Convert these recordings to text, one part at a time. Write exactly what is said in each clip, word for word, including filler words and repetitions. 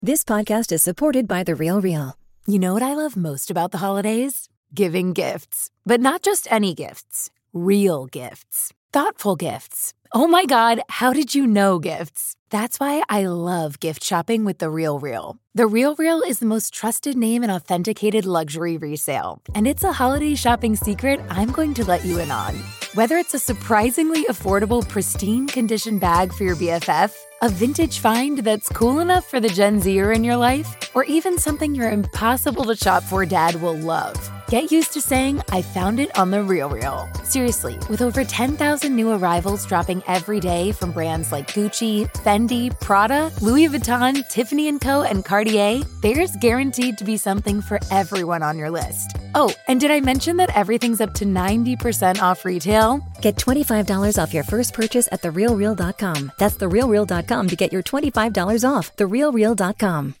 This podcast is supported by The Real Real. You know what I love most about the holidays? Giving gifts. But not just any gifts. Real gifts. Thoughtful gifts. Oh my God, how did you know gifts? That's why I love gift shopping with The Real Real. The Real Real is the most trusted name in authenticated luxury resale. And it's a holiday shopping secret I'm going to let you in on. Whether it's a surprisingly affordable, pristine condition bag for your B F F, a vintage find that's cool enough for the Gen Zer in your life, or even something your impossible to shop for dad will love. Get used to saying, I found it on The Real Real. Seriously, with over ten thousand new arrivals dropping every day from brands like Gucci, Fendi, Prada, Louis Vuitton, Tiffany and Co., and Cartier, there's guaranteed to be something for everyone on your list. Oh, and did I mention that everything's up to ninety percent off retail? Get twenty-five dollars off your first purchase at the real real dot com. That's the real real dot com to get your twenty-five dollars off. the real real dot com.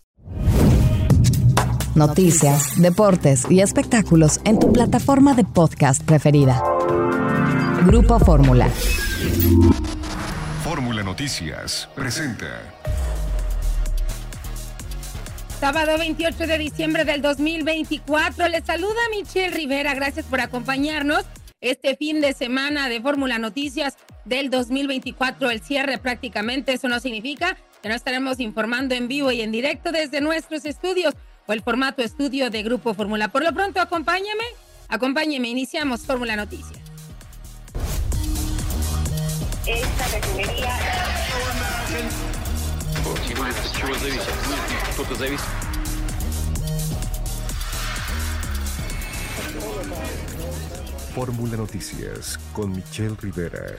Noticias, deportes y espectáculos en tu plataforma de podcast preferida. Grupo Fórmula. Fórmula Noticias presenta. Sábado veintiocho de diciembre del dos mil veinticuatro. Les saluda Michelle Rivera. Gracias por acompañarnos este fin de semana de Fórmula Noticias del dos mil veinticuatro. El cierre prácticamente. Eso no significa que no estaremos informando en vivo y en directo desde nuestros estudios o el formato estudio de Grupo Fórmula. Por lo pronto, acompáñame, acompáñeme. Iniciamos Fórmula Noticias. Esta refinería... Fórmula Noticias con Michelle Rivera.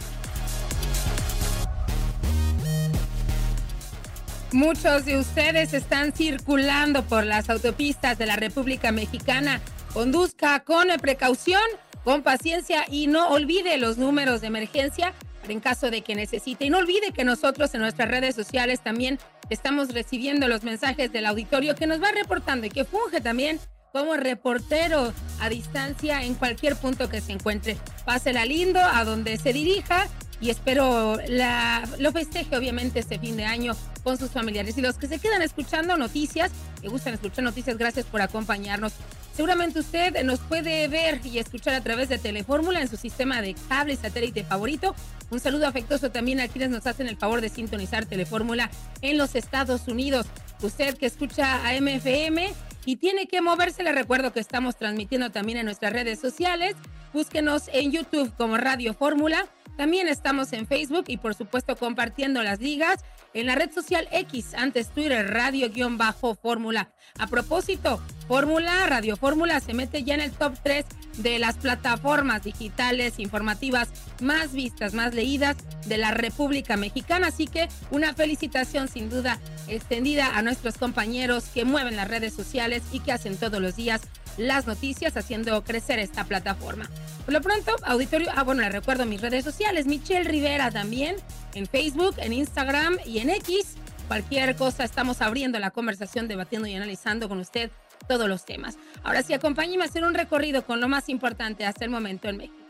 Muchos de ustedes están circulando por las autopistas de la República Mexicana. Conduzca con precaución, con paciencia y no olvide los números de emergencia en caso de que necesite. Y no olvide que nosotros en nuestras redes sociales también estamos recibiendo los mensajes del auditorio que nos va reportando y que funge también como reportero a distancia en cualquier punto que se encuentre. Pásela lindo a donde se dirija y espero la, lo festeje obviamente este fin de año con sus familiares. Y los que se quedan escuchando noticias, que gustan escuchar noticias, gracias por acompañarnos. Seguramente usted nos puede ver y escuchar a través de Telefórmula en su sistema de cable y satélite favorito. Un saludo afectuoso también a quienes nos hacen el favor de sintonizar Telefórmula en los Estados Unidos. Usted que escucha a M F M y tiene que moverse, le recuerdo que estamos transmitiendo también en nuestras redes sociales. Búsquenos en YouTube como Radio Fórmula. También estamos en Facebook y por supuesto compartiendo las ligas en la red social X, antes Twitter, Radio-Fórmula. A propósito, Fórmula, Radio Fórmula se mete ya en el top tres de las plataformas digitales informativas más vistas, más leídas de la República Mexicana. Así que una felicitación sin duda extendida a nuestros compañeros que mueven las redes sociales y que hacen todos los días las noticias haciendo crecer esta plataforma. Por lo pronto, auditorio, ah bueno, les recuerdo mis redes sociales, Michelle Rivera también, en Facebook, en Instagram y en X. Cualquier cosa, estamos abriendo la conversación, debatiendo y analizando con usted todos los temas. Ahora sí, acompáñeme a hacer un recorrido con lo más importante hasta el momento en México.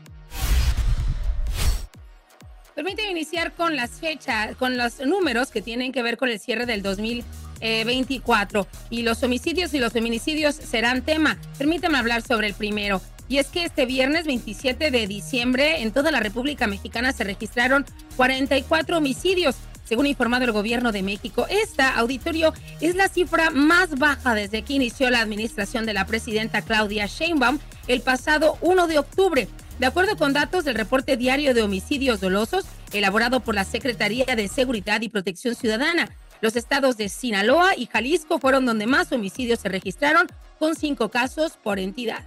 Permíteme iniciar con las fechas, con los números que tienen que ver con el cierre del dos mil veinticuatro. Y los homicidios y los feminicidios serán tema. Permítame hablar sobre el primero. Y es que este viernes veintisiete de diciembre en toda la República Mexicana se registraron cuarenta y cuatro homicidios, según ha informado el gobierno de México. Esta, auditorio, es la cifra más baja desde que inició la administración de la presidenta Claudia Sheinbaum el pasado primero de octubre. De acuerdo con datos del reporte diario de homicidios dolosos elaborado por la Secretaría de Seguridad y Protección Ciudadana, los estados de Sinaloa y Jalisco fueron donde más homicidios se registraron, con cinco casos por entidad.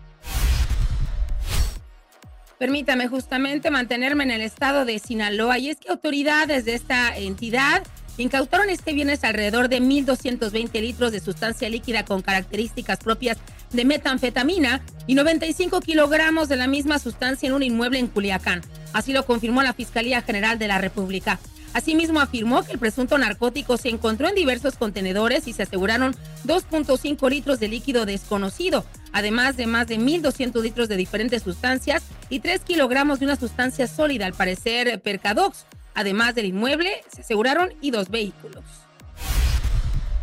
Permítame justamente mantenerme en el estado de Sinaloa, y es que autoridades de esta entidad incautaron este viernes alrededor de mil doscientos veinte litros de sustancia líquida con características propias de metanfetamina y noventa y cinco kilogramos de la misma sustancia en un inmueble en Culiacán. Así lo confirmó la Fiscalía General de la República. Asimismo, afirmó que el presunto narcótico se encontró en diversos contenedores y se aseguraron dos punto cinco litros de líquido desconocido, además de más de mil doscientos litros de diferentes sustancias y tres kilogramos de una sustancia sólida, al parecer Percadox. Además del inmueble, se aseguraron y dos vehículos.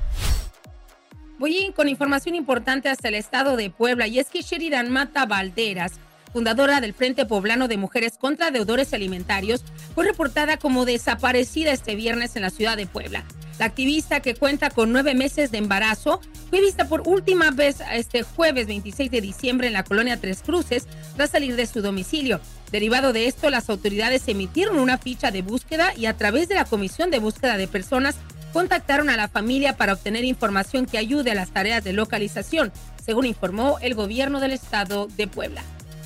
Voy con información importante hasta el estado de Puebla, y es que Sheridan Mata Valderas, fundadora del Frente Poblano de Mujeres contra Deudores Alimentarios, fue reportada como desaparecida este viernes en la ciudad de Puebla. La activista, que cuenta con nueve meses de embarazo, fue vista por última vez este jueves veintiséis de diciembre en la colonia Tres Cruces tras salir de su domicilio. Derivado de esto, las autoridades emitieron una ficha de búsqueda y a través de la Comisión de Búsqueda de Personas contactaron a la familia para obtener información que ayude a las tareas de localización, según informó el gobierno del estado de Puebla.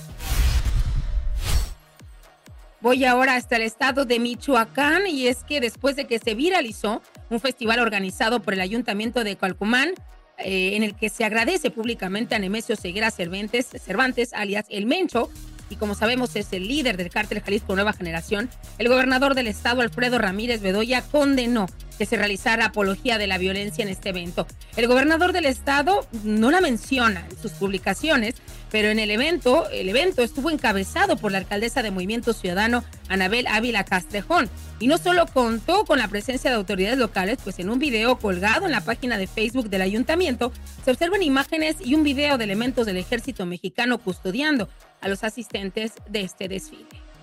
Voy ahora hasta el estado de Michoacán, y es que después de que se viralizó un festival organizado por el Ayuntamiento de Cualcomán, eh, en el que se agradece públicamente a Nemesio Ceguera Cervantes, Cervantes, alias El Mencho, y como sabemos es el líder del cártel Jalisco Nueva Generación, el gobernador del estado, Alfredo Ramírez Bedoya, condenó que se realizara apología de la violencia en este evento. El gobernador del estado no la menciona en sus publicaciones, pero en el evento, el evento estuvo encabezado por la alcaldesa de Movimiento Ciudadano, Anabel Ávila Castrejón, y no solo contó con la presencia de autoridades locales, pues en un video colgado en la página de Facebook del ayuntamiento se observan imágenes y un video de elementos del ejército mexicano custodiando a los asistentes de este desfile.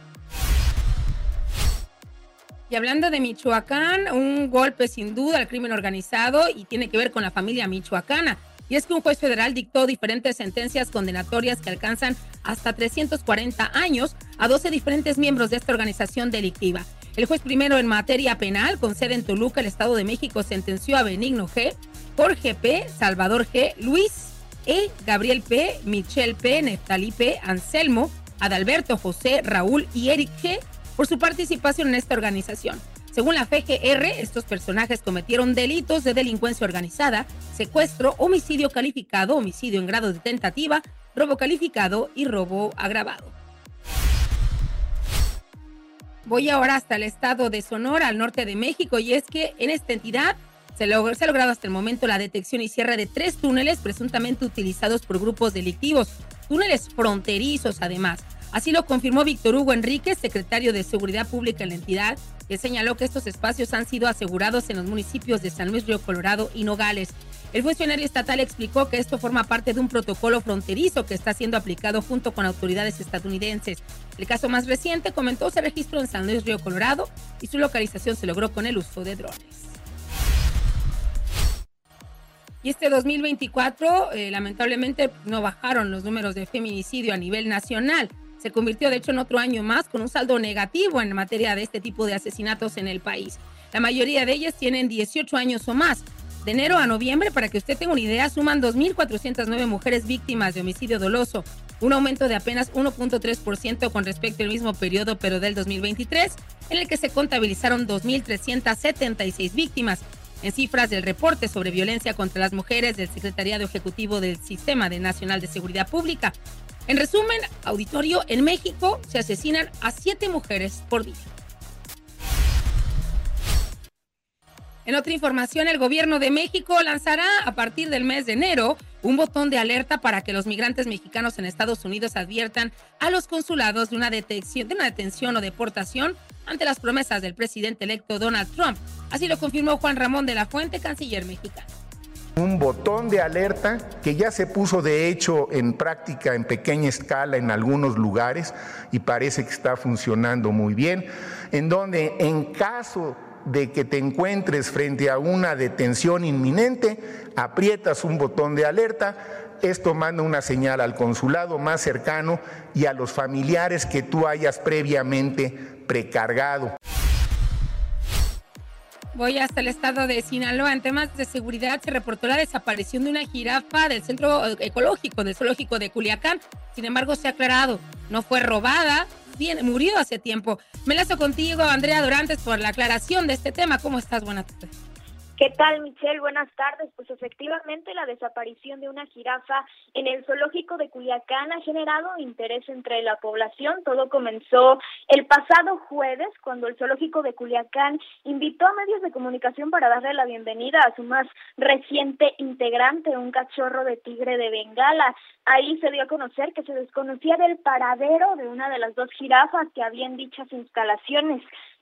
Y hablando de Michoacán, un golpe sin duda al crimen organizado y tiene que ver con la familia michoacana. Y es que un juez federal dictó diferentes sentencias condenatorias que alcanzan hasta trescientos cuarenta años a doce diferentes miembros de esta organización delictiva. El juez primero en materia penal, con sede en Toluca, el Estado de México, sentenció a Benigno G., Jorge P., Salvador G., Luis E., Gabriel P., Michelle P., Neftalí P., Anselmo, Adalberto José, Raúl y Eric G., por su participación en esta organización. Según la F G R, estos personajes cometieron delitos de delincuencia organizada, secuestro, homicidio calificado, homicidio en grado de tentativa, robo calificado y robo agravado. Voy ahora hasta el estado de Sonora, al norte de México, y es que en esta entidad se, logró, se ha logrado hasta el momento la detección y cierre de tres túneles presuntamente utilizados por grupos delictivos, túneles fronterizos además. Así lo confirmó Víctor Hugo Enríquez, secretario de Seguridad Pública en la entidad, que señaló que estos espacios han sido asegurados en los municipios de San Luis Río Colorado y Nogales. El funcionario estatal explicó que esto forma parte de un protocolo fronterizo que está siendo aplicado junto con autoridades estadounidenses. El caso más reciente, comentó, se registró en San Luis Río Colorado y su localización se logró con el uso de drones. Y este dos mil veinticuatro, eh, lamentablemente, no bajaron los números de feminicidio a nivel nacional. Se convirtió, de hecho, en otro año más con un saldo negativo en materia de este tipo de asesinatos en el país. La mayoría de ellas tienen dieciocho años o más. De enero a noviembre, para que usted tenga una idea, suman dos mil cuatrocientas nueve mujeres víctimas de homicidio doloso, un aumento de apenas uno punto tres por ciento con respecto al mismo periodo, pero del dos mil veintitrés, en el que se contabilizaron dos mil trescientas setenta y seis víctimas. En cifras del reporte sobre violencia contra las mujeres del Secretariado Ejecutivo del Sistema Nacional de Seguridad Pública. En resumen, auditorio, en México se asesinan a siete mujeres por día. En otra información, el gobierno de México lanzará a partir del mes de enero un botón de alerta para que los migrantes mexicanos en Estados Unidos adviertan a los consulados de una detención, de una detención o deportación ante las promesas del presidente electo Donald Trump. Así lo confirmó Juan Ramón de la Fuente, canciller mexicano. Un botón de alerta que ya se puso de hecho en práctica en pequeña escala en algunos lugares y parece que está funcionando muy bien, en donde en caso de que te encuentres frente a una detención inminente, aprietas un botón de alerta, esto manda una señal al consulado más cercano y a los familiares que tú hayas previamente precargado. Voy hasta el estado de Sinaloa. En temas de seguridad se reportó la desaparición de una jirafa del centro ecológico del zoológico de Culiacán. Sin embargo, se ha aclarado, no fue robada, bien, murió hace tiempo. Me enlazo contigo, Andrea Dorantes, por la aclaración de este tema. ¿Cómo estás? Buenas tardes. ¿Qué tal, Michelle? Buenas tardes. Pues efectivamente la desaparición de una jirafa en el zoológico de Culiacán ha generado interés entre la población. Todo comenzó el pasado jueves, cuando el zoológico de Culiacán invitó a medios de comunicación para darle la bienvenida a su más reciente integrante, un cachorro de tigre de Bengala. Ahí se dio a conocer que se desconocía del paradero de una de las dos jirafas que había en dichas instalaciones.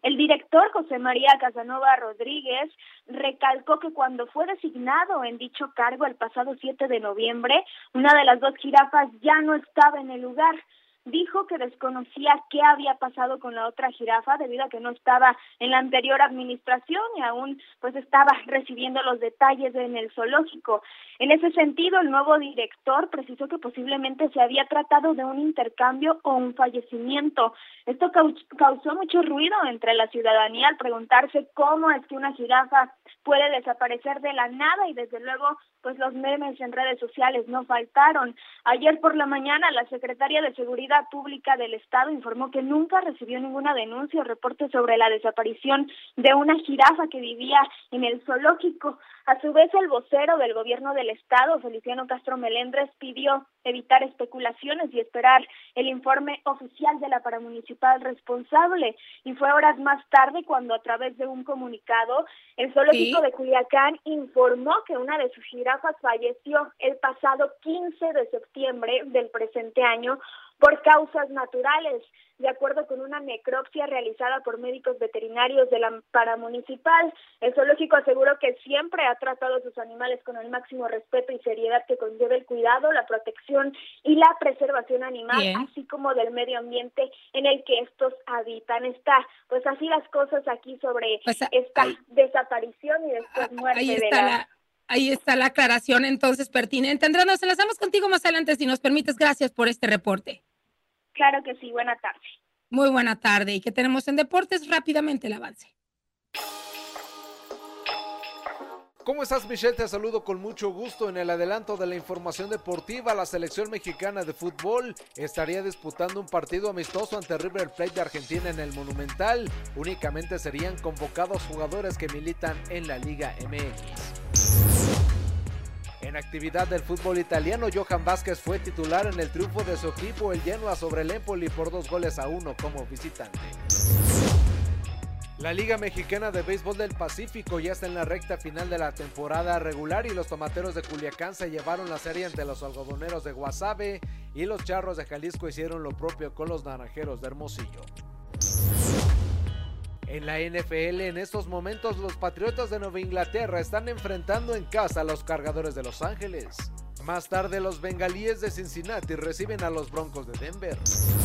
El director José María Casanova Rodríguez recalcó que cuando fue designado en dicho cargo el pasado siete de noviembre, una de las dos jirafas ya no estaba en el lugar. Dijo que desconocía qué había pasado con la otra jirafa debido a que no estaba en la anterior administración y aún pues estaba recibiendo los detalles en el zoológico. En ese sentido, el nuevo director precisó que posiblemente se había tratado de un intercambio o un fallecimiento. Esto causó mucho ruido entre la ciudadanía al preguntarse cómo es que una jirafa puede desaparecer de la nada y desde luego pues los memes en redes sociales no faltaron. Ayer por la mañana la secretaria de Seguridad Pública del Estado informó que nunca recibió ninguna denuncia o reporte sobre la desaparición de una jirafa que vivía en el zoológico. A su vez, el vocero del gobierno del Estado, Feliciano Castro Melendres, pidió evitar especulaciones y esperar el informe oficial de la paramunicipal responsable. Y fue horas más tarde cuando, a través de un comunicado, el zoológico ¿Sí? de Culiacán informó que una de sus jirafas falleció el pasado quince de septiembre del presente año por causas naturales. De acuerdo con una necropsia realizada por médicos veterinarios de la paramunicipal, el zoológico aseguró que siempre ha tratado a sus animales con el máximo respeto y seriedad que conlleva el cuidado, la protección y la preservación animal, Bien. así como del medio ambiente en el que estos habitan. Está, pues así las cosas aquí sobre pues, esta ahí, desaparición y después muerte ahí está de la... la... Ahí está la aclaración entonces pertinente. Andrea, nos enlazamos contigo más adelante si nos permites. Gracias por este reporte. Claro que sí, buena tarde. Muy buena tarde. ¿Y qué tenemos en deportes? Rápidamente el avance. ¿Cómo estás, Michelle? Te saludo con mucho gusto. En el adelanto de la información deportiva, la selección mexicana de fútbol estaría disputando un partido amistoso ante River Plate de Argentina en el Monumental. Únicamente serían convocados jugadores que militan en la Liga M X. En actividad del fútbol italiano, Johan Vázquez fue titular en el triunfo de su equipo, el Genoa, sobre el Empoli por dos goles a uno como visitante. La Liga Mexicana de Béisbol del Pacífico ya está en la recta final de la temporada regular y los tomateros de Culiacán se llevaron la serie ante los algodoneros de Guasave y los charros de Jalisco hicieron lo propio con los naranjeros de Hermosillo. En la N F L, en estos momentos, los Patriotas de Nueva Inglaterra están enfrentando en casa a los Cargadores de Los Ángeles. Más tarde, los Bengalíes de Cincinnati reciben a los Broncos de Denver.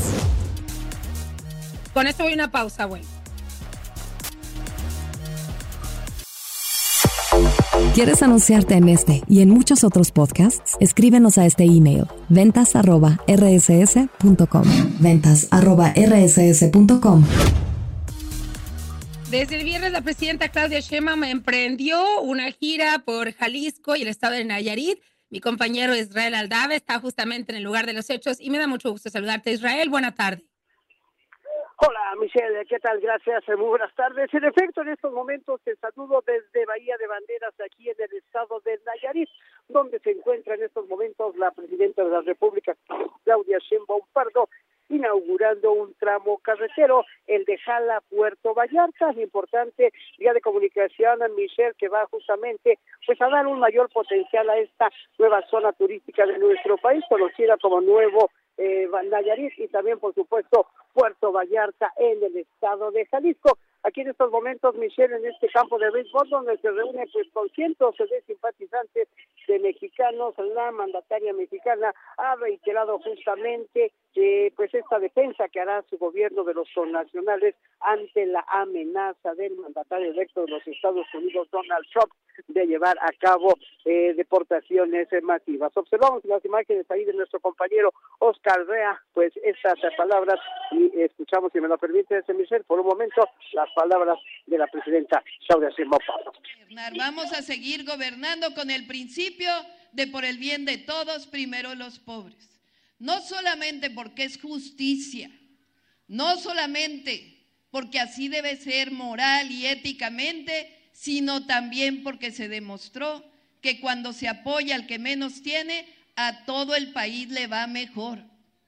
Con esto voy a una pausa, güey. ¿Quieres anunciarte en este y en muchos otros podcasts? Escríbenos a este email, ventas arroba r s s punto com. ventas arroba r s s punto com. Desde el viernes, la presidenta Claudia Sheinbaum emprendió una gira por Jalisco y el estado de Nayarit. Mi compañero Israel Aldave está justamente en el lugar de los hechos y me da mucho gusto saludarte. Israel, buena tarde. Hola, Michelle, ¿qué tal? Gracias, muy buenas tardes. En efecto, en estos momentos te saludo desde Bahía de Banderas, aquí en el estado de Nayarit, donde se encuentra en estos momentos la presidenta de la República, Claudia Sheinbaum Pardo, inaugurando un tramo carretero, el de Jala Puerto Vallarta, importante vía de comunicación, Michelle, que va justamente pues a dar un mayor potencial a esta nueva zona turística de nuestro país, conocida como Nuevo eh, Nayarit, y también, por supuesto, Puerto Vallarta en el estado de Jalisco. Aquí en estos momentos, Michelle, en este campo de béisbol, donde se reúne pues con cientos de simpatizantes de mexicanos, la mandataria mexicana ha reiterado justamente eh, pues esta defensa que hará su gobierno de los connacionales ante la amenaza del mandatario electo de los Estados Unidos, Donald Trump, de llevar a cabo eh, deportaciones masivas. Observamos las imágenes ahí de nuestro compañero Oscar Rea, pues estas palabras, y escuchamos, si me lo permite, Michelle, por un momento, las palabras de la presidenta Claudia Sheinbaum. Vamos a seguir gobernando con el principio de por el bien de todos, primero los pobres. No solamente porque es justicia, no solamente porque así debe ser moral y éticamente, sino también porque se demostró que cuando se apoya al que menos tiene, a todo el país le va mejor.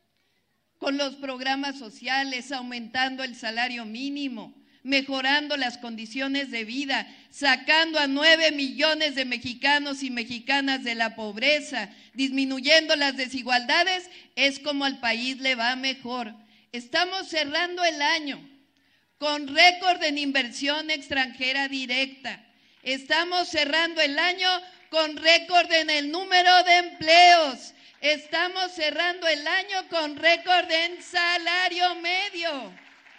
Con los programas sociales, aumentando el salario mínimo, mejorando las condiciones de vida, sacando a nueve millones de mexicanos y mexicanas de la pobreza, disminuyendo las desigualdades, es como al país le va mejor. Estamos cerrando el año con récord en inversión extranjera directa. Estamos cerrando el año con récord en el número de empleos. Estamos cerrando el año con récord en salario medio.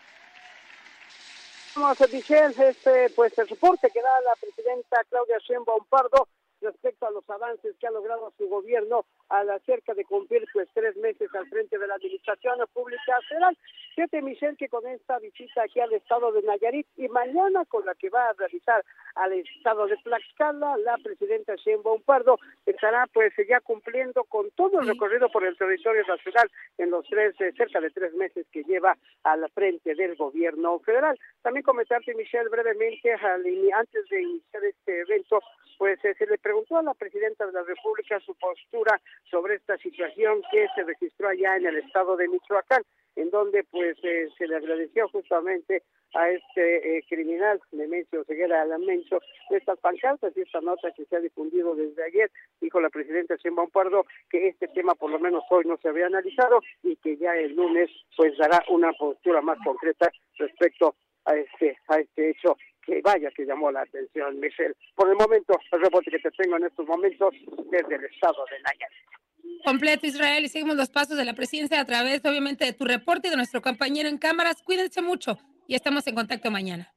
Vamos a Michelle, este, pues el reporte que da la presidenta Claudia Sheinbaum Pardo respecto a los avances que ha logrado su gobierno a la cerca de cumplir pues tres meses al frente de la Administración Pública Federal. Fíjate, Michelle, que con esta visita aquí al estado de Nayarit y mañana con la que va a realizar al estado de Tlaxcala, la presidenta Sheinbaum Pardo estará pues ya cumpliendo con todo el recorrido por el territorio nacional en los tres, eh, cerca de tres meses que lleva a la frente del gobierno federal. También comentarte, Michelle, brevemente, al, antes de iniciar este evento, pues eh, se le preguntó a la presidenta de la República su postura sobre esta situación que se registró allá en el estado de Michoacán, en donde pues eh, se le agradeció justamente a este eh, criminal Nemesio Ceguera Alamencho estas pancartas y esta nota que se ha difundido desde ayer. Dijo la presidenta Sheinbaum Pardo que este tema por lo menos hoy no se había analizado y que ya el lunes pues dará una postura más concreta respecto a este a este hecho que vaya que llamó la atención, Michelle. Por el momento, el reporte que te tengo en estos momentos desde el estado de Nayarit. Completo, Israel, y seguimos los pasos de la presidencia a través, obviamente, de tu reporte y de nuestro compañero en cámaras. Cuídense mucho y estamos en contacto mañana.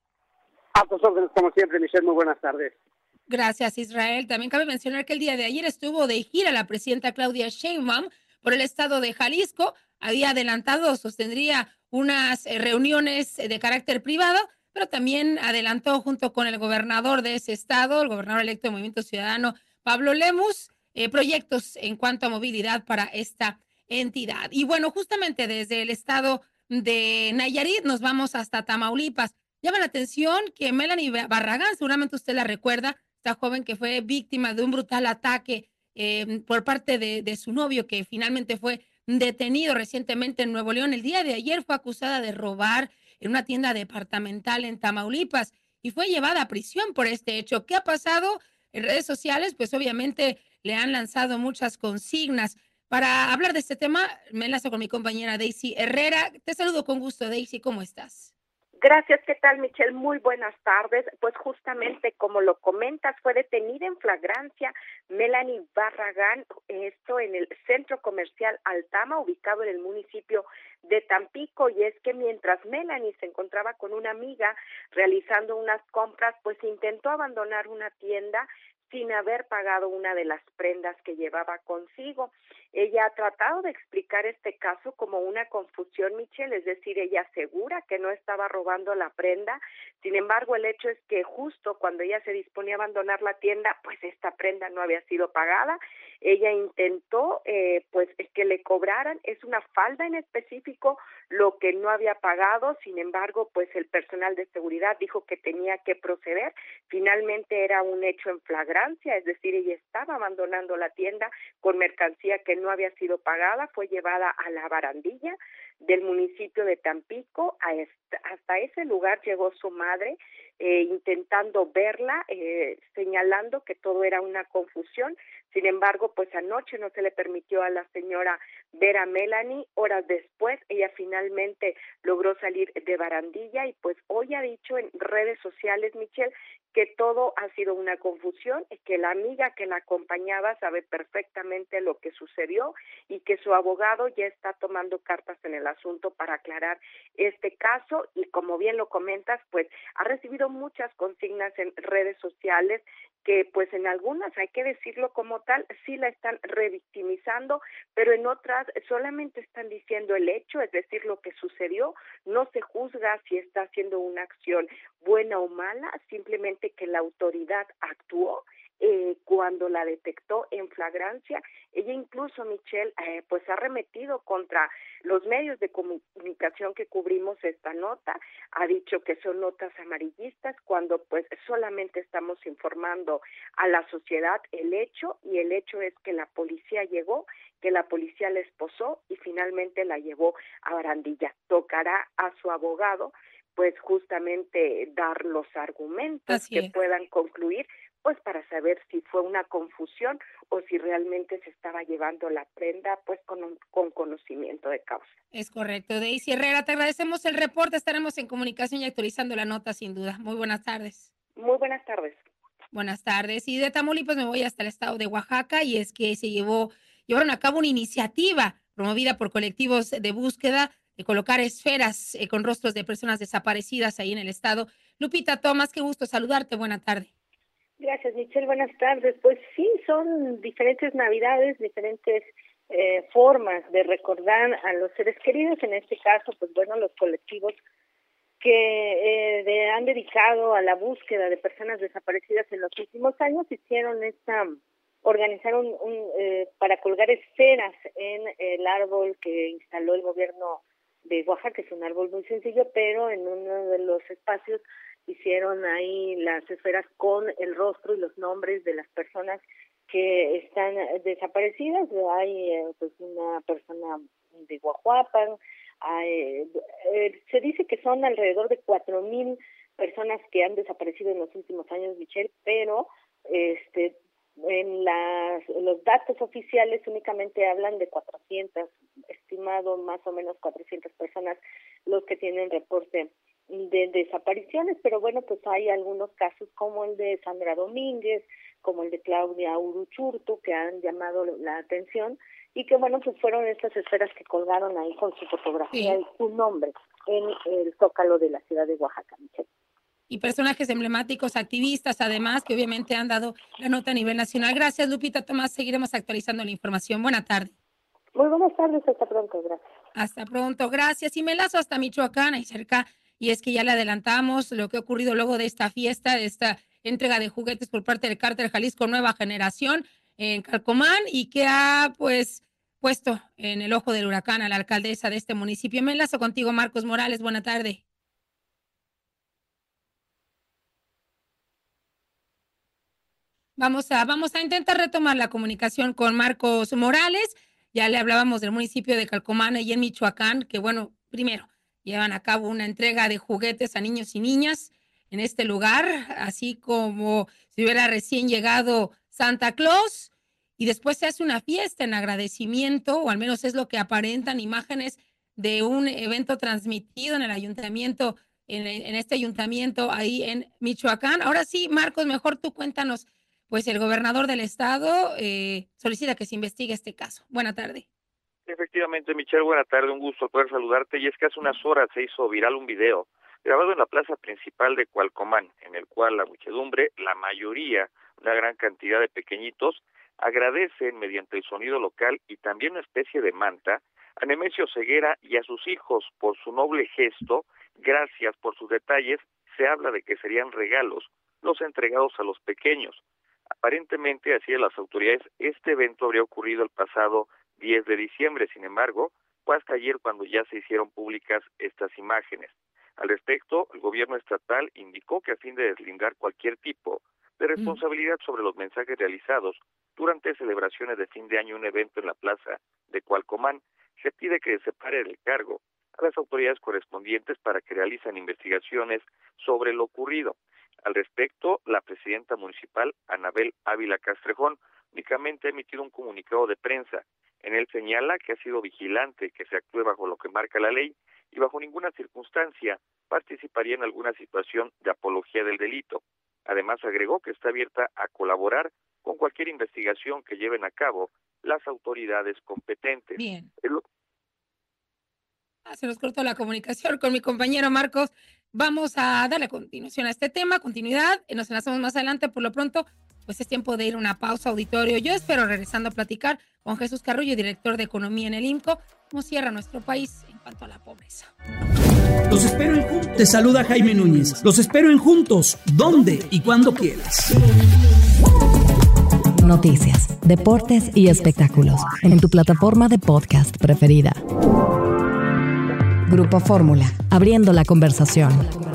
A tus órdenes, como siempre, Michelle, muy buenas tardes. Gracias, Israel. También cabe mencionar que el día de ayer estuvo de gira la presidenta Claudia Sheinbaum por el estado de Jalisco. Había adelantado, sostendría unas eh, reuniones de carácter privado, pero también adelantó junto con el gobernador de ese estado, el gobernador electo de Movimiento Ciudadano, Pablo Lemus, eh, proyectos en cuanto a movilidad para esta entidad. Y bueno, justamente desde el estado de Nayarit nos vamos hasta Tamaulipas. Llama la atención que Melanie Barragán, seguramente usted la recuerda, esta joven que fue víctima de un brutal ataque eh, por parte de, de su novio, que finalmente fue detenido recientemente en Nuevo León. El día de ayer fue acusada de robar en una tienda departamental en Tamaulipas y fue llevada a prisión por este hecho. ¿Qué ha pasado? En redes sociales, pues obviamente le han lanzado muchas consignas. Para hablar de este tema, me enlazo con mi compañera Daisy Herrera. Te saludo con gusto, Daisy, ¿cómo estás? Gracias, ¿qué tal, Michelle? Muy buenas tardes. Pues justamente como lo comentas, fue detenida en flagrancia Melanie Barragán, esto en el centro comercial Altama, ubicado en el municipio de Tampico, y es que mientras Melanie se encontraba con una amiga realizando unas compras, pues intentó abandonar una tienda sin haber pagado una de las prendas que llevaba consigo. Ella ha tratado de explicar este caso como una confusión, Michelle, es decir, ella asegura que no estaba robando la prenda. Sin embargo, el hecho es que justo cuando ella se disponía a abandonar la tienda, pues esta prenda no había sido pagada. Ella intentó eh, pues que le cobraran, es una falda en específico lo que no había pagado. Sin embargo, pues el personal de seguridad dijo que tenía que proceder. Finalmente era un hecho en flagrancia, es decir, ella estaba abandonando la tienda con mercancía que no había sido pagada. Fue llevada a la barandilla del municipio de Tampico. Hasta ese lugar llegó su madre eh, intentando verla, eh, señalando que todo era una confusión. Sin embargo, pues anoche no se le permitió a la señora ver a Melanie. Horas después, ella finalmente logró salir de barandilla y pues hoy ha dicho en redes sociales, Michelle, que todo ha sido una confusión, que la amiga que la acompañaba sabe perfectamente lo que sucedió y que su abogado ya está tomando cartas en el asunto para aclarar este caso. Y como bien lo comentas, pues ha recibido muchas consignas en redes sociales que pues en algunas, hay que decirlo como tal, sí la están revictimizando, pero en otras solamente están diciendo el hecho, es decir, lo que sucedió. No se juzga si está haciendo una acción buena o mala, simplemente que la autoridad actuó eh, cuando la detectó en flagrancia. Ella incluso, Michelle, eh, pues ha arremetido contra los medios de comunicación que cubrimos esta nota, ha dicho que son notas amarillistas cuando pues solamente estamos informando a la sociedad el hecho, y el hecho es que la policía llegó, que la policía la esposó y finalmente la llevó a barandilla. Tocará a su abogado pues justamente dar los argumentos Así que es. puedan concluir pues para saber si fue una confusión o si realmente se estaba llevando la prenda pues con, con conocimiento de causa. Es correcto. Daisy Herrera, te agradecemos el reporte, estaremos en comunicación y actualizando la nota sin duda. Muy buenas tardes. Muy buenas tardes. Buenas tardes. Y de Tamaulipas me voy hasta el estado de Oaxaca y es que se llevó, llevaron a cabo una iniciativa promovida por colectivos de búsqueda de colocar esferas eh, con rostros de personas desaparecidas ahí en el estado. Lupita Tomás, qué gusto saludarte. Buena tarde. Gracias, Michelle. Buenas tardes. Pues sí, son diferentes navidades, diferentes eh, formas de recordar a los seres queridos. En este caso, pues bueno, los colectivos que eh, de, han dedicado a la búsqueda de personas desaparecidas en los últimos años hicieron esta, organizaron un, eh, para colgar esferas en el árbol que instaló el gobierno de Oaxaca, que es un árbol muy sencillo, pero en uno de los espacios hicieron ahí las esferas con el rostro y los nombres de las personas que están desaparecidas. Hay eh, pues una persona de Guajuapan, hay, eh, se dice que son alrededor de cuatro mil personas que han desaparecido en los últimos años, Michelle, pero este en las los datos oficiales únicamente hablan de cuatrocientas, estimado más o menos cuatrocientas personas los que tienen reporte de desapariciones, pero bueno, pues hay algunos casos como el de Sandra Domínguez, como el de Claudia Uruchurtu, que han llamado la atención y que bueno, pues fueron estas esferas que colgaron ahí con su fotografía sí. y su nombre en el Zócalo de la ciudad de Oaxaca, Michelle. Y personajes emblemáticos, activistas, además, que obviamente han dado la nota a nivel nacional. Gracias, Lupita Tomás. Seguiremos actualizando la información. Buena tarde. Muy buenas tardes. Hasta pronto. Gracias. Hasta pronto. Gracias. Y me lazo hasta Michoacán, ahí cerca. Y es que ya le adelantamos lo que ha ocurrido luego de esta fiesta, de esta entrega de juguetes por parte del Cártel Jalisco Nueva Generación en Calcomán y que ha, pues, puesto en el ojo del huracán a la alcaldesa de este municipio. Me enlazo contigo, Marcos Morales. Buena tarde. Vamos a, vamos a intentar retomar la comunicación con Marcos Morales. Ya le hablábamos del municipio de Calcomán y en Michoacán, que bueno, primero, llevan a cabo una entrega de juguetes a niños y niñas en este lugar, así como si hubiera recién llegado Santa Claus, y después se hace una fiesta en agradecimiento, o al menos es lo que aparentan imágenes de un evento transmitido en el ayuntamiento, en, en este ayuntamiento ahí en Michoacán. Ahora sí, Marcos, mejor tú cuéntanos. Pues el gobernador del estado eh, solicita que se investigue este caso. Buena tarde. Efectivamente, Michelle, buena tarde, un gusto poder saludarte. Y es que hace unas horas se hizo viral un video grabado en la plaza principal de Cualcomán, en el cual la muchedumbre, la mayoría, una gran cantidad de pequeñitos, agradecen mediante el sonido local y también una especie de manta a Nemesio Ceguera y a sus hijos por su noble gesto. Gracias por sus detalles. Se habla de que serían regalos los entregados a los pequeños. Aparentemente, así de las autoridades, este evento habría ocurrido el pasado diez de diciembre, sin embargo, fue hasta ayer cuando ya se hicieron públicas estas imágenes. Al respecto, el gobierno estatal indicó que a fin de deslindar cualquier tipo de responsabilidad sobre los mensajes realizados durante celebraciones de fin de año, un evento en la plaza de Cualcomán, se pide que se separe del cargo a las autoridades correspondientes para que realicen investigaciones sobre lo ocurrido. Al respecto, la presidenta municipal, Anabel Ávila Castrejón, únicamente ha emitido un comunicado de prensa. En él señala que ha sido vigilante, que se actúe bajo lo que marca la ley y bajo ninguna circunstancia participaría en alguna situación de apología del delito. Además, agregó que está abierta a colaborar con cualquier investigación que lleven a cabo las autoridades competentes. Bien. El... Ah, se nos cortó la comunicación con mi compañero Marcos. Vamos a darle continuación a este tema, continuidad, y nos enlazamos más adelante. Por lo pronto, pues es tiempo de ir a una pausa, auditorio. Yo espero regresando a platicar con Jesús Carrullo, director de Economía en el IMCO, cómo cierra nuestro país en cuanto a la pobreza. Los espero en Juntos. Te saluda Jaime Núñez. Los espero en Juntos, donde y cuando quieras. Noticias, deportes y espectáculos en tu plataforma de podcast preferida. Grupo Fórmula, abriendo la conversación.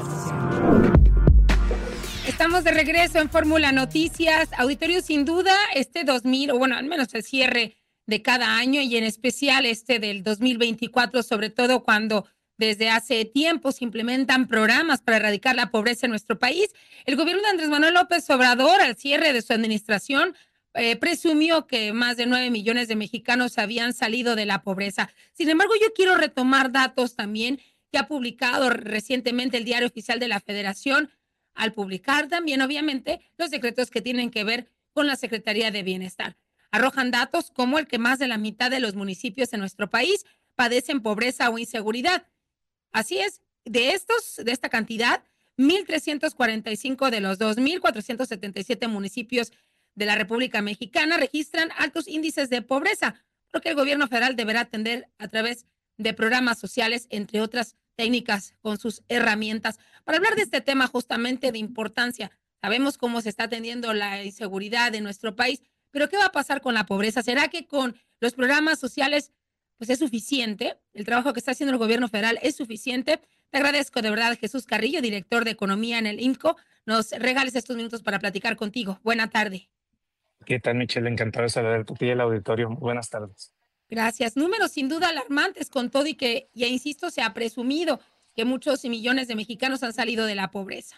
Estamos de regreso en Fórmula Noticias. Auditorio, sin duda, este dos mil, o bueno, al menos el cierre de cada año y en especial este del dos mil veinticuatro, sobre todo cuando Desde hace tiempo se implementan programas para erradicar la pobreza en nuestro país. El gobierno de Andrés Manuel López Obrador, al cierre de su administración, eh, presumió que más de nueve millones de mexicanos habían salido de la pobreza. Sin embargo, yo quiero retomar datos también que ha publicado recientemente el Diario Oficial de la Federación, al publicar también, obviamente, los decretos que tienen que ver con la Secretaría de Bienestar. Arrojan datos como el que más de la mitad de los municipios en nuestro país padecen pobreza o inseguridad. Así es, de estos, de esta cantidad, mil trescientos cuarenta y cinco de los dos mil cuatrocientos setenta y siete municipios de la República Mexicana registran altos índices de pobreza, lo que el gobierno federal deberá atender a través de programas sociales, entre otras técnicas, con sus herramientas. Para hablar de este tema justamente de importancia, sabemos cómo se está atendiendo la inseguridad en nuestro país, pero ¿qué va a pasar con la pobreza? ¿Será que con los programas sociales pues es suficiente? ¿El trabajo que está haciendo el gobierno federal es suficiente? Te agradezco de verdad, Jesús Carrillo, director de Economía en el I M C O, nos regales estos minutos para platicar contigo. Buena tarde. ¿Qué tal, Michelle? Encantado de saludarte a ti y al auditorio. Buenas tardes. Gracias. Números sin duda alarmantes con todo y que, ya insisto, se ha presumido que muchos millones de mexicanos han salido de la pobreza.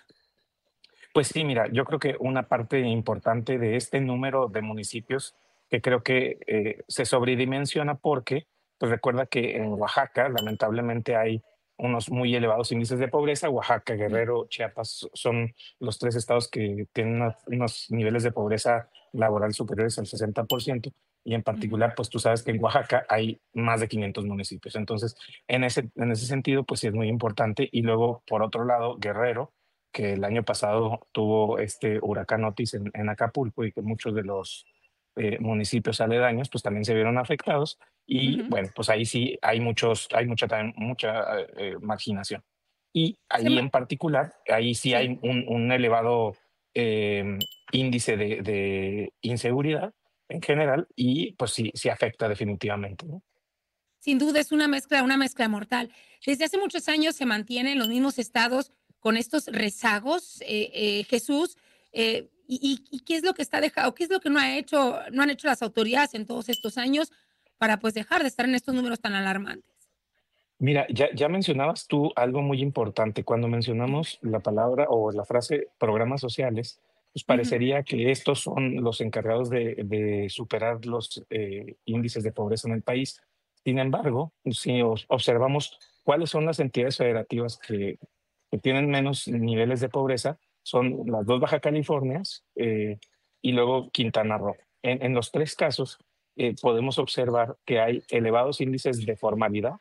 Pues sí, mira, yo creo que una parte importante de este número de municipios que creo que eh, se sobredimensiona porque, pues recuerda que en Oaxaca lamentablemente hay unos muy elevados índices de pobreza. Oaxaca, Guerrero, Chiapas son los tres estados que tienen una, unos niveles de pobreza laboral superiores al sesenta por ciento. Y en particular, pues tú sabes que en Oaxaca hay más de quinientos municipios. Entonces, en ese, en ese sentido, pues sí es muy importante. Y luego, por otro lado, Guerrero, que el año pasado tuvo este huracán Otis en, en Acapulco y que muchos de los eh, municipios aledaños pues también se vieron afectados. Y uh-huh. bueno, pues ahí sí hay muchos, hay mucha, mucha eh, marginación. Y ahí sí, en particular, ahí sí, sí. hay un, un elevado eh, índice de, de inseguridad en general y pues sí, sí afecta definitivamente, ¿no? Sin duda es una mezcla, una mezcla mortal. Desde hace muchos años se mantienen los mismos estados con estos rezagos, eh, eh, Jesús, eh, y, y qué es lo que está dejado, qué es lo que no ha hecho, no han hecho las autoridades en todos estos años para pues dejar de estar en estos números tan alarmantes. Mira, ya, ya mencionabas tú algo muy importante. Cuando mencionamos la palabra o la frase programas sociales, pues parecería uh-huh. que estos son los encargados de, de superar los eh, índices de pobreza en el país. Sin embargo, si observamos cuáles son las entidades federativas que, que tienen menos niveles de pobreza, son las dos Baja Californias eh, y luego Quintana Roo. En, en los tres casos eh, podemos observar que hay elevados índices de formalidad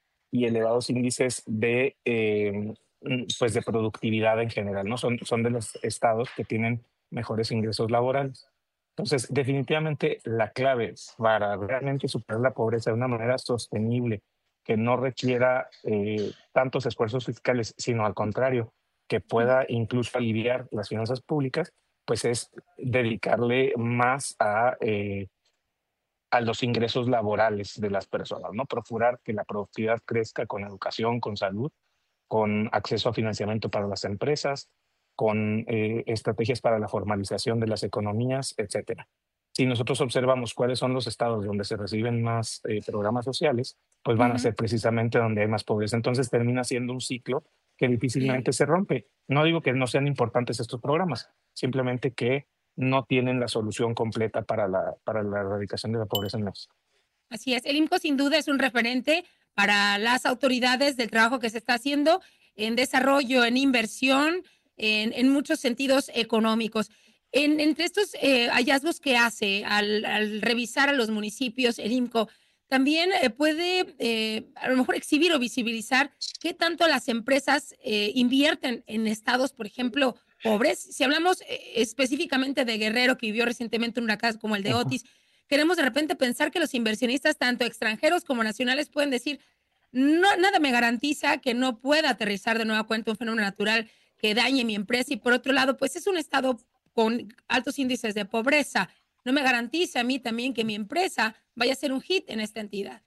y elevados índices de, eh, pues de productividad en general, ¿no? Son, son de los estados que tienen mejores ingresos laborales. Entonces, definitivamente la clave para realmente superar la pobreza de una manera sostenible, que no requiera eh, tantos esfuerzos fiscales, sino al contrario, que pueda incluso aliviar las finanzas públicas, pues es dedicarle más a, eh, a los ingresos laborales de las personas, ¿no? Procurar que la productividad crezca con educación, con salud, con acceso a financiamiento para las empresas, con eh, estrategias para la formalización de las economías, etcétera. Si nosotros observamos cuáles son los estados donde se reciben más eh, programas sociales, pues van uh-huh. a ser precisamente donde hay más pobreza. Entonces termina siendo un ciclo que difícilmente uh-huh. se rompe. No digo que no sean importantes estos programas, simplemente que no tienen la solución completa para la, para la erradicación de la pobreza en México. Así es. El I M C O sin duda es un referente para las autoridades del trabajo que se está haciendo en desarrollo, en inversión, en, en muchos sentidos económicos. En, entre estos eh, hallazgos que hace al, al revisar a los municipios, el I M C O también eh, puede eh, a lo mejor exhibir o visibilizar qué tanto las empresas eh, invierten en estados, por ejemplo, pobres. Si hablamos eh, específicamente de Guerrero, que vivió recientemente un huracán como el de Otis, queremos de repente pensar que los inversionistas, tanto extranjeros como nacionales, pueden decir, no, nada me garantiza que no pueda aterrizar de nueva cuenta un fenómeno natural que dañe mi empresa, y por otro lado, pues es un estado con altos índices de pobreza. No me garantiza a mí también que mi empresa vaya a ser un hit en esta entidad.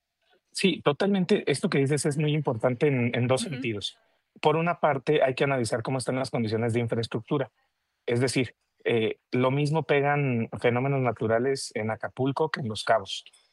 Sí, totalmente. Esto que dices es muy importante en, en dos uh-huh. sentidos. Por una parte, hay que analizar cómo están las condiciones de infraestructura. Es decir, eh, lo mismo pegan fenómenos naturales en Acapulco que en Los Cabos.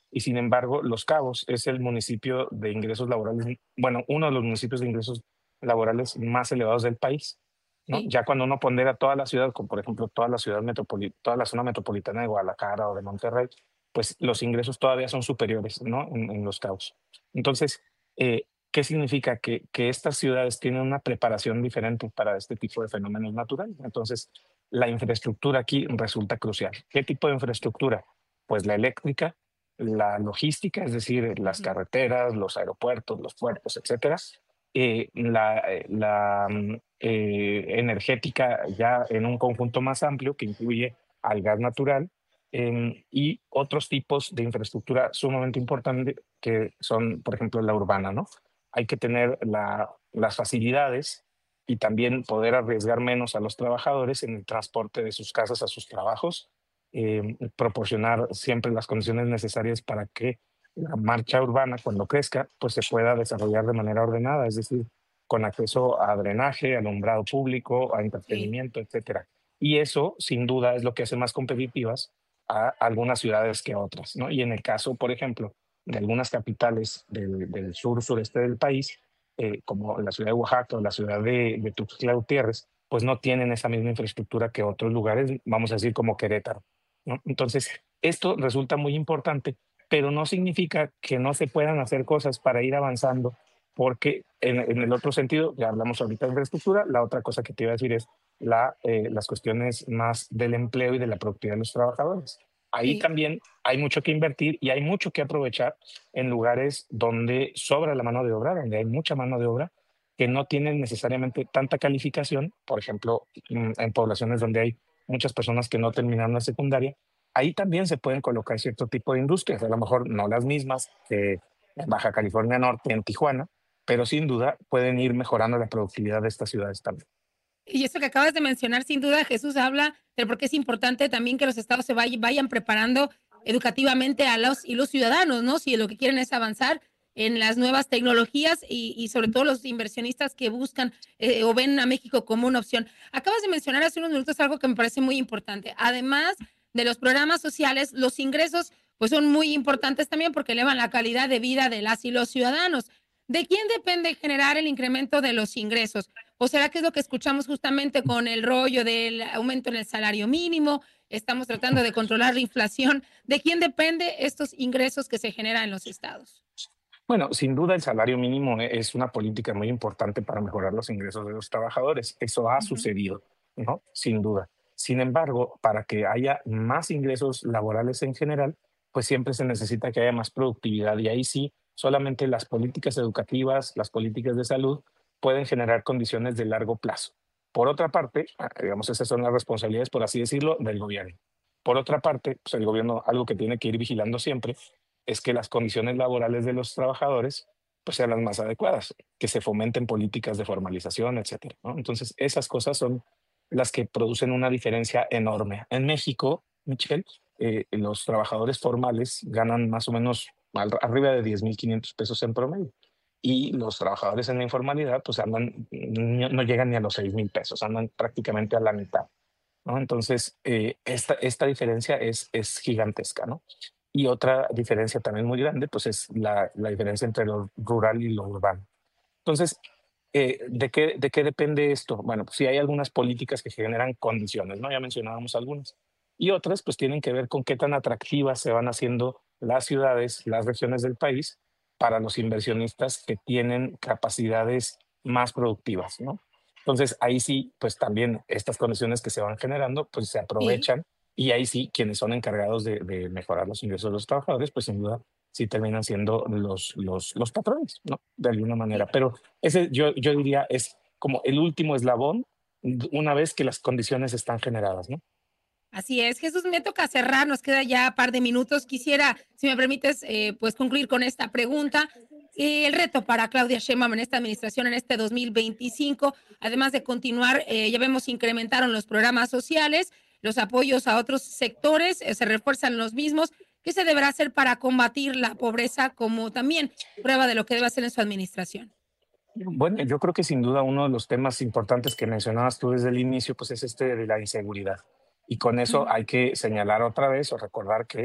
y sin embargo Los Cabos es el municipio de ingresos laborales, bueno, uno de los municipios de ingresos laborales más elevados del país, ¿no? Sí. Ya cuando uno pondera toda la ciudad, como por ejemplo toda la ciudad metropoli- toda la zona metropolitana de Guadalajara o de Monterrey, pues los ingresos todavía son superiores, ¿no? En, en Los Cabos. Entonces, eh, ¿qué significa? Que, que estas ciudades tienen una preparación diferente para este tipo de fenómenos naturales. Entonces, la infraestructura aquí resulta crucial. ¿Qué tipo de infraestructura? Pues la eléctrica, la logística, es decir, las carreteras, los aeropuertos, los puertos, etcétera. Eh, la eh, la mm, eh, energética ya en un conjunto más amplio que incluye al gas natural, em, y otros tipos de infraestructura sumamente importantes que son, por ejemplo, la urbana, ¿no? Hay que tener la- las facilidades y también poder arriesgar menos a los trabajadores en el transporte de sus casas a sus trabajos, em, proporcionar siempre las condiciones necesarias para que la marcha urbana, cuando crezca, pues se pueda desarrollar de manera ordenada, es decir, con acceso a drenaje, alumbrado público, a Sí. entretenimiento, etcétera. Y eso, sin duda, es lo que hace más competitivas a algunas ciudades que a otras, ¿no? Y en el caso, por ejemplo, de algunas capitales del, del sur sureste del país, eh, como la ciudad de Oaxaca o la ciudad de, de Tuxtla Gutiérrez, pues no tienen esa misma infraestructura que otros lugares, vamos a decir como Querétaro, ¿no? Entonces, esto resulta muy importante, pero no significa que no se puedan hacer cosas para ir avanzando, porque en, en el otro sentido, ya hablamos ahorita de infraestructura, la otra cosa que te iba a decir es la, eh, las cuestiones más del empleo y de la productividad de los trabajadores. Ahí Sí. también hay mucho que invertir y hay mucho que aprovechar en lugares donde sobra la mano de obra, donde hay mucha mano de obra que no tienen necesariamente tanta calificación, por ejemplo, mm, en poblaciones donde hay muchas personas que no terminaron la secundaria. Ahí también se pueden colocar cierto tipo de industrias, a lo mejor no las mismas que en Baja California Norte, en Tijuana, pero sin duda pueden ir mejorando la productividad de estas ciudades también. Y eso que acabas de mencionar, sin duda, Jesús, habla de por qué es importante también que los estados se vay- vayan preparando educativamente a los y los ciudadanos, ¿no? Si lo que quieren es avanzar en las nuevas tecnologías y, y sobre todo los inversionistas que buscan eh, o ven a México como una opción. Acabas de mencionar hace unos minutos algo que me parece muy importante. Además de los programas sociales, los ingresos pues son muy importantes también porque elevan la calidad de vida de las y los ciudadanos. ¿De quién depende generar el incremento de los ingresos? ¿O será que es lo que escuchamos justamente con el rollo del aumento en el salario mínimo? Estamos tratando de controlar la inflación. ¿De quién depende estos ingresos que se generan en los estados? Bueno, sin duda el salario mínimo e- es una política muy importante para mejorar los ingresos de los trabajadores. Eso ha Ujú. sucedido, ¿no? Sin duda. Sin embargo, para que haya más ingresos laborales en general, pues siempre se necesita que haya más productividad y ahí sí, solamente las políticas educativas, las políticas de salud pueden generar condiciones de largo plazo. Por otra parte, ah, digamos, esas son las responsabilidades, por así decirlo, del gobierno. Por otra parte, pues el gobierno algo que tiene que ir vigilando siempre es que las condiciones laborales de los trabajadores pues sean las más adecuadas, que se fomenten políticas de formalización, etcétera, ¿no? Entonces, esas cosas son las que producen una diferencia enorme. En México, Michelle, eh, los trabajadores formales ganan más o menos al- arriba de diez mil quinientos pesos en promedio. Y los trabajadores en la informalidad, pues andan, no, no llegan ni a los seis mil pesos, andan prácticamente a la mitad, ¿no? Entonces, eh, esta, esta diferencia es, es gigantesca, ¿no? Y otra diferencia también muy grande, pues es la, la diferencia entre lo rural y lo urbano. Entonces, eh, ¿de qué, de qué depende esto? Bueno, pues sí hay algunas políticas que generan condiciones, ¿no? Ya mencionábamos algunas. Y otras, pues tienen que ver con qué tan atractivas se van haciendo las ciudades, las regiones del país para los inversionistas que tienen capacidades más productivas, ¿no? Entonces, ahí sí, pues también estas condiciones que se van generando, pues se Sí. aprovechan y ahí sí, quienes son encargados de, de mejorar los ingresos de los trabajadores, pues sin duda sí terminan siendo los, los, los patrones, ¿no? De alguna manera. Sí. Pero ese yo, yo diría es como el último eslabón una vez que las condiciones están generadas, ¿no? Así es, Jesús, me toca cerrar, nos queda ya un par de minutos. Quisiera, si me permites, eh, pues concluir con esta pregunta. Eh, el reto para Claudia Sheinbaum en esta administración en este dos mil veinticinco, además de continuar, eh, ya vemos incrementaron los programas sociales, los apoyos a otros sectores, eh, se refuerzan los mismos. ¿Qué se deberá hacer para combatir la pobreza como también prueba de lo que debe hacer en su administración? Bueno, yo creo que sin duda uno de los temas importantes que mencionabas tú desde el inicio, pues es este de la inseguridad. Y con eso Ujú. hay que señalar otra vez o recordar que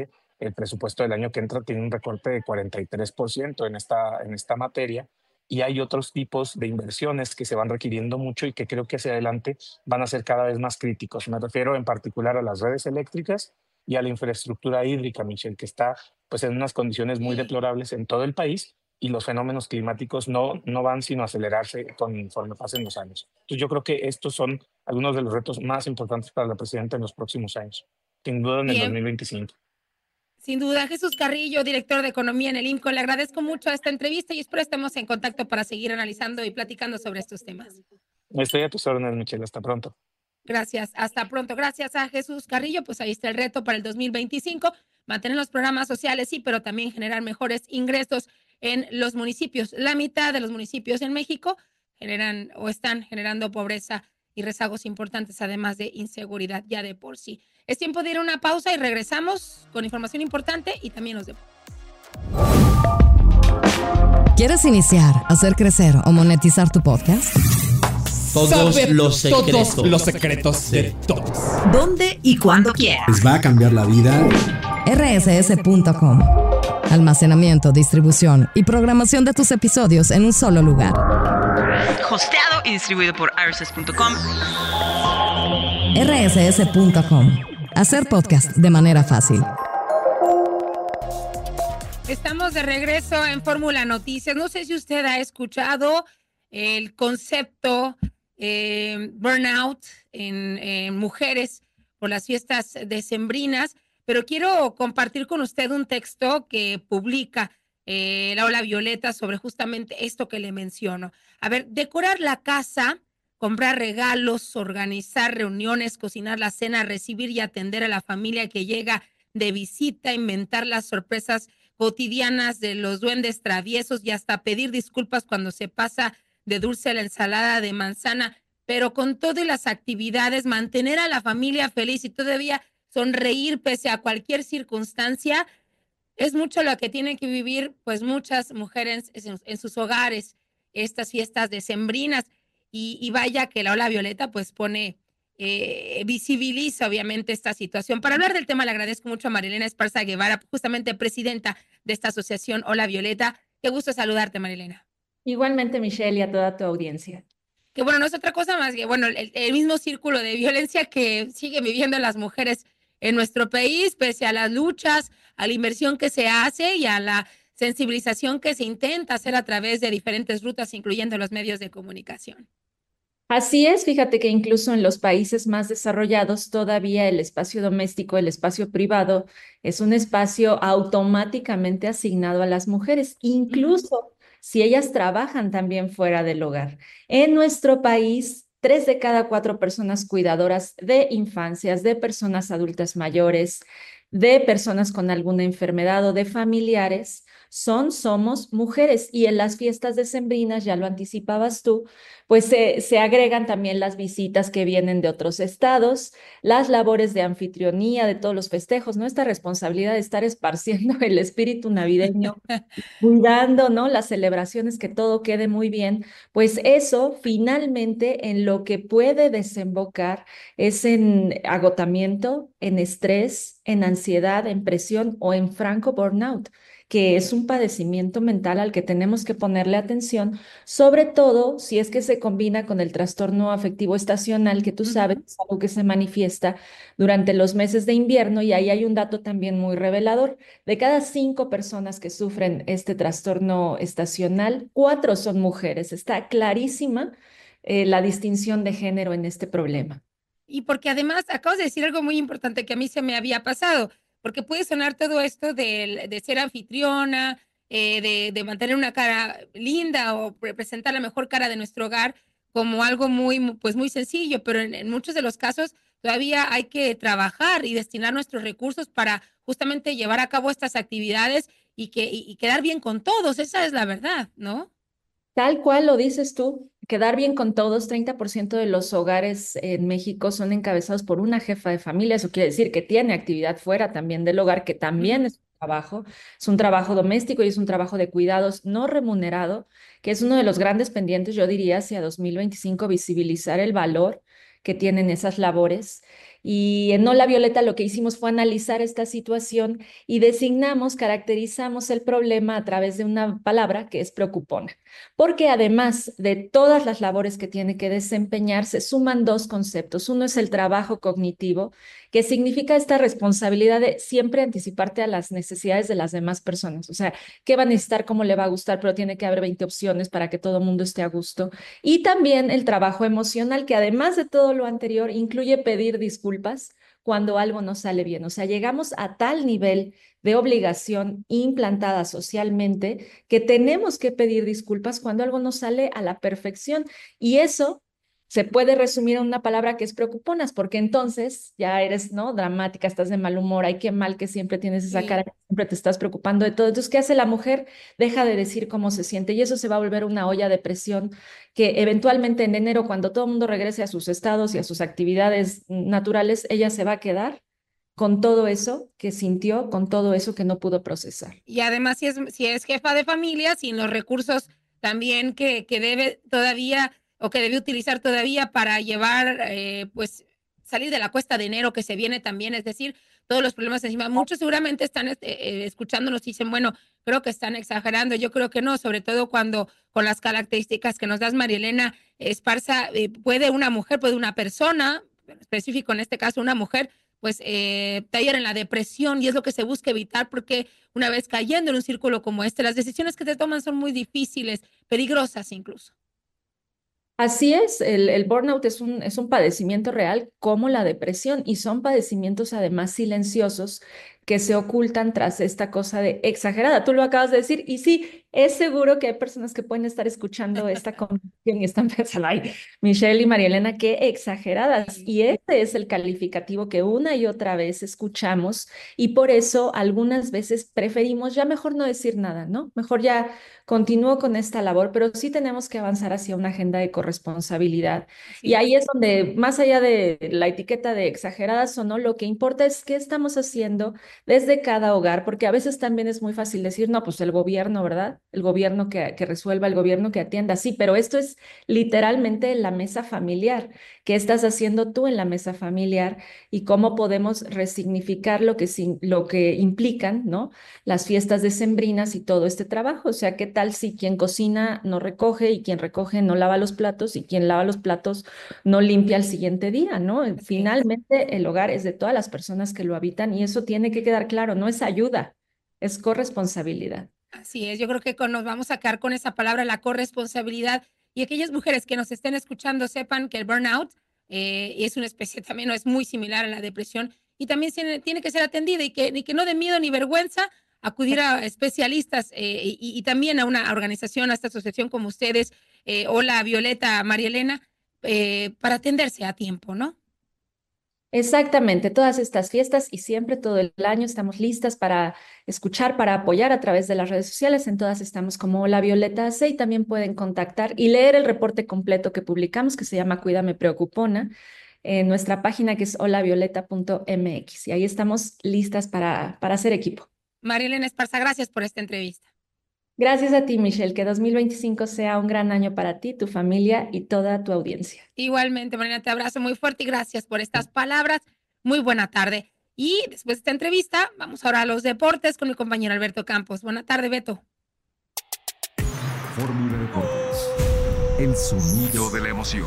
el presupuesto del año que entra tiene un recorte de cuarenta y tres por ciento en esta, en esta materia, y hay otros tipos de inversiones que se van requiriendo mucho y que creo que hacia adelante van a ser cada vez más críticos. Me refiero en particular a las redes eléctricas y a la infraestructura hídrica, Michelle, que está pues, en unas condiciones muy deplorables en todo el país, y los fenómenos climáticos no, no van sino a acelerarse conforme pasen los años. Entonces yo creo que estos son algunos de los retos más importantes para la presidenta en los próximos años, sin duda en el Bien. dos mil veinticinco. Sin duda, Jesús Carrillo, director de Economía en el IMCO, le agradezco mucho esta entrevista y espero estemos en contacto para seguir analizando y platicando sobre estos temas. Estoy a tus órdenes, Michelle. Hasta pronto. Gracias, hasta pronto. Gracias a Jesús Carrillo, pues ahí está el reto para el dos mil veinticinco, mantener los programas sociales, sí, pero también generar mejores ingresos en los municipios. La mitad de los municipios en México generan o están generando pobreza y rezagos importantes, además de inseguridad ya de por sí. Es tiempo de ir a una pausa y regresamos con información importante y también los deportes. ¿Quieres iniciar, hacer crecer o monetizar tu podcast? Todos Saber los secretos. Todos los secretos de todos. ¿Dónde y cuándo quieras? Les va a cambiar la vida. R S S punto com. Almacenamiento, distribución y programación de tus episodios en un solo lugar. Hosteado y distribuido por R S S punto com. R S S punto com. Hacer podcast de manera fácil. Estamos de regreso en Fórmula Noticias. No sé si usted ha escuchado el concepto eh, burnout en, en mujeres por las fiestas decembrinas, pero quiero compartir con usted un texto que publica eh, la Ola Violeta sobre justamente esto que le menciono. A ver, decorar la casa, comprar regalos, organizar reuniones, cocinar la cena, recibir y atender a la familia que llega de visita, inventar las sorpresas cotidianas de los duendes traviesos y hasta pedir disculpas cuando se pasa de dulce a la ensalada de manzana, pero con todas las actividades, mantener a la familia feliz y todavía sonreír pese a cualquier circunstancia, es mucho lo que tienen que vivir pues muchas mujeres en, en sus hogares, estas fiestas decembrinas. Y, y vaya que la Ola Violeta pues pone, eh, visibiliza obviamente esta situación. Para hablar del tema le agradezco mucho a Marilena Esparza Guevara, justamente presidenta de esta asociación Ola Violeta. Qué gusto saludarte, Marilena. Igualmente, Michelle, y a toda tu audiencia. Que bueno, no es otra cosa más que, bueno, el, el mismo círculo de violencia que siguen viviendo las mujeres en nuestro país, pese a las luchas, a la inversión que se hace y a la sensibilización que se intenta hacer a través de diferentes rutas, incluyendo los medios de comunicación. Así es, fíjate que incluso en los países más desarrollados todavía el espacio doméstico, el espacio privado, es un espacio automáticamente asignado a las mujeres, incluso si ellas trabajan también fuera del hogar. En nuestro país, tres de cada cuatro personas cuidadoras de infancias, de personas adultas mayores, de personas con alguna enfermedad o de familiares, son, somos mujeres. Y en las fiestas decembrinas, ya lo anticipabas tú, pues se, se agregan también las visitas que vienen de otros estados, las labores de anfitrionía de todos los festejos, ¿no? Esta responsabilidad de estar esparciendo el espíritu navideño, cuidando, ¿no? Las celebraciones, que todo quede muy bien, pues eso finalmente en lo que puede desembocar es en agotamiento, en estrés, en ansiedad, en presión o en franco burnout, que es un padecimiento mental al que tenemos que ponerle atención, sobre todo si es que se combina con el trastorno afectivo estacional, que tú sabes es algo que se manifiesta durante los meses de invierno, y ahí hay un dato también muy revelador. De cada cinco personas que sufren este trastorno estacional, cuatro son mujeres. Está clarísima eh, la distinción de género en este problema. Y porque además acabas de decir algo muy importante que a mí se me había pasado, porque puede sonar todo esto de, de ser anfitriona, eh, de, de mantener una cara linda o representar la mejor cara de nuestro hogar como algo muy, pues muy sencillo, pero en, en muchos de los casos todavía hay que trabajar y destinar nuestros recursos para justamente llevar a cabo estas actividades y, que, y, y quedar bien con todos. Esa es la verdad, ¿no? Tal cual lo dices tú, quedar bien con todos. Treinta por ciento de los hogares en México son encabezados por una jefa de familia. Eso quiere decir que tiene actividad fuera también del hogar, que también es un trabajo, es un trabajo doméstico y es un trabajo de cuidados no remunerado, que es uno de los grandes pendientes, yo diría, hacia dos mil veinticinco, visibilizar el valor que tienen esas labores. Y en Hola Violeta lo que hicimos fue analizar esta situación y designamos, caracterizamos el problema a través de una palabra que es preocupona. Porque además de todas las labores que tiene que desempeñar, se suman dos conceptos. Uno es el trabajo cognitivo, que significa esta responsabilidad de siempre anticiparte a las necesidades de las demás personas. O sea, qué va a necesitar, cómo le va a gustar, pero tiene que haber veinte opciones para que todo el mundo esté a gusto. Y también el trabajo emocional, que además de todo lo anterior, incluye pedir disculpas cuando algo no sale bien. O sea, llegamos a tal nivel de obligación implantada socialmente que tenemos que pedir disculpas cuando algo no sale a la perfección. Y eso se puede resumir en una palabra que es preocuponas, porque entonces ya eres, ¿no? dramática, estás de mal humor, ay, qué mal que siempre tienes esa Sí. cara, que siempre te estás preocupando de todo. Entonces, ¿qué hace la mujer? Deja de decir cómo se siente y eso se va a volver una olla de presión que eventualmente en enero, cuando todo el mundo regrese a sus estados y a sus actividades naturales, ella se va a quedar con todo eso que sintió, con todo eso que no pudo procesar. Y además, si es, si es jefa de familia, sin los recursos también que, que debe todavía o que debe utilizar todavía para llevar, eh, pues, salir de la cuesta de enero que se viene también, es decir, todos los problemas encima. Muchos seguramente están este, eh, escuchándonos y dicen, bueno, creo que están exagerando. Yo creo que no, sobre todo cuando con las características que nos das, María Elena Esparza, eh, puede una mujer, puede una persona, en específico en este caso una mujer, pues eh, tallar en la depresión, y es lo que se busca evitar, porque una vez cayendo en un círculo como este, las decisiones que te toman son muy difíciles, peligrosas incluso. Así es, el, el burnout es un, es un padecimiento real como la depresión y son padecimientos además silenciosos que se ocultan tras esta cosa de exagerada. Tú lo acabas de decir y sí, es seguro que hay personas que pueden estar escuchando esta conversación y están pensando, ay, Michelle y María Elena, qué exageradas. Y este es el calificativo que una y otra vez escuchamos y por eso algunas veces preferimos ya mejor no decir nada, ¿no? Mejor ya continúo con esta labor, pero sí tenemos que avanzar hacia una agenda de corresponsabilidad. Sí. Y ahí es donde, más allá de la etiqueta de exageradas o no, lo que importa es qué estamos haciendo desde cada hogar, porque a veces también es muy fácil decir, no, pues el gobierno, ¿verdad? El gobierno que, que resuelva, el gobierno que atienda, sí, pero esto es literalmente la mesa familiar. ¿Qué estás haciendo tú en la mesa familiar y cómo podemos resignificar lo que, lo que implican, ¿no? Las fiestas decembrinas y todo este trabajo? O sea, ¿qué tal si quien cocina no recoge y quien recoge no lava los platos y quien lava los platos no limpia al siguiente día, ¿no? Finalmente, el hogar es de todas las personas que lo habitan y eso tiene que quedar claro, no es ayuda, es corresponsabilidad. Así es, yo creo que con, nos vamos a quedar con esa palabra, la corresponsabilidad, y aquellas mujeres que nos estén escuchando sepan que el burnout eh, es una especie también, no es muy similar a la depresión y también tiene, tiene que ser atendida y que, y que no de miedo ni vergüenza acudir a especialistas eh, y, y también a una organización, a esta asociación como ustedes, eh, Hola Violeta, María Elena, eh, para atenderse a tiempo, ¿no? Exactamente, todas estas fiestas y siempre todo el año estamos listas para escuchar, para apoyar a través de las redes sociales. En todas estamos como Hola Violeta C y también pueden contactar y leer el reporte completo que publicamos que se llama Cuídame Preocupona en nuestra página que es hola violeta punto m x y ahí estamos listas para, para hacer equipo. María Elena Esparza, gracias por esta entrevista. Gracias a ti, Michelle, que dos mil veinticinco sea un gran año para ti, tu familia y toda tu audiencia. Igualmente, Mariana, te abrazo muy fuerte y gracias por estas palabras. Muy buena tarde. Y después de esta entrevista, vamos ahora a los deportes con mi compañero Alberto Campos. Buena tarde, Beto. Fórmula Deportes. El sonido de la emoción.